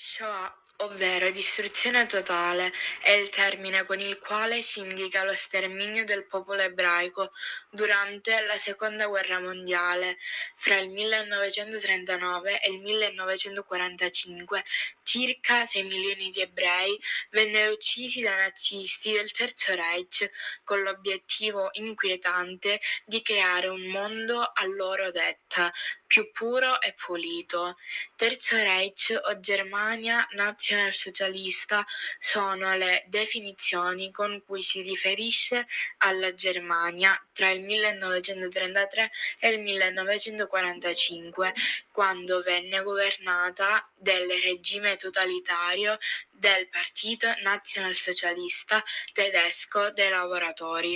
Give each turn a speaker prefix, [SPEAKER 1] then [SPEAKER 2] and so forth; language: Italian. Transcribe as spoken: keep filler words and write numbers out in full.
[SPEAKER 1] Shoah, ovvero distruzione totale, è il termine con il quale si indica lo sterminio del popolo ebraico durante la Seconda Guerra Mondiale. Fra il millenovecentotrentanove e il millenovecentoquarantacinque circa sei milioni di ebrei vennero uccisi dai nazisti del Terzo Reich con l'obiettivo inquietante di creare un mondo a loro detta, più puro e pulito. Terzo Reich o Germania nazionalsocialista sono le definizioni con cui si riferisce alla Germania tra il millenovecentotrentatré e il millenovecentoquarantacinque, quando venne governata dal regime totalitario del Partito Nazionalsocialista Tedesco dei Lavoratori.